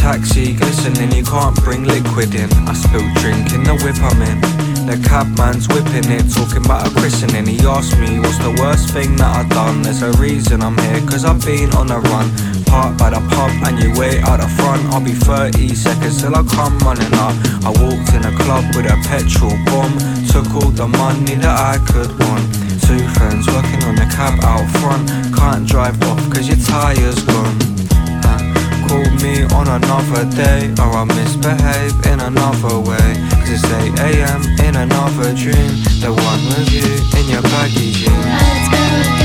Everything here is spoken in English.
taxi glistening, you can't bring liquid in. I spilled drink in the whip I'm in. The cabman's whipping it, talking about a christening. He asked me what's the worst thing that I've done. There's a reason I'm here, cause I've been on a run. Parked by the pub and you wait out the front. I'll be 30 seconds till I come running up. I walked in a club with a petrol bomb. Took all the money that I could want. Two friends working on the cab out front. Can't drive off cause your tire's gone. Call me on another day, or I'll misbehave in another way. Cause it's 8 AM in another dream, the one with you in your baggy jeans.